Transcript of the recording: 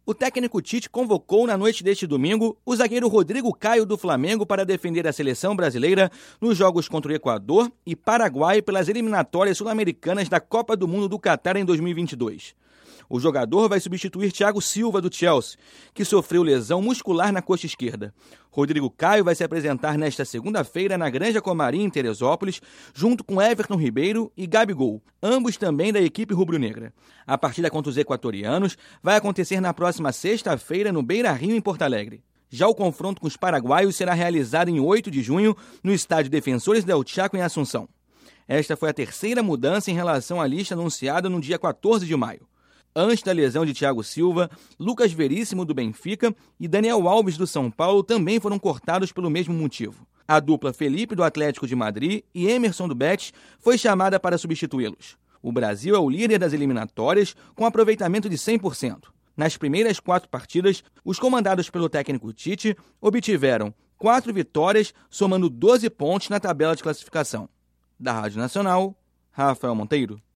O técnico Tite convocou na noite deste domingo o zagueiro Rodrigo Caio do Flamengo para defender a seleção brasileira nos jogos contra o Equador e Paraguai pelas eliminatórias sul-americanas da Copa do Mundo do Catar em 2022. O jogador vai substituir Thiago Silva do Chelsea, que sofreu lesão muscular na coxa esquerda. Rodrigo Caio vai se apresentar nesta segunda-feira na Granja Comari, em Teresópolis, junto com Everton Ribeiro e Gabigol, ambos também da equipe rubro-negra. A partida contra os equatorianos vai acontecer na próxima sexta-feira no Beira-Rio, em Porto Alegre. Já o confronto com os paraguaios será realizado em 8 de junho no estádio Defensores del Chaco, em Assunção. Esta foi a terceira mudança em relação à lista anunciada no dia 14 de maio. Antes da lesão de Thiago Silva, Lucas Veríssimo do Benfica e Daniel Alves do São Paulo também foram cortados pelo mesmo motivo. A dupla Felipe do Atlético de Madrid e Emerson do Betis foi chamada para substituí-los. O Brasil é o líder das eliminatórias com aproveitamento de 100%. Nas primeiras 4 partidas, os comandados pelo técnico Tite obtiveram 4 vitórias, somando 12 pontos na tabela de classificação. Da Rádio Nacional, Rafael Monteiro.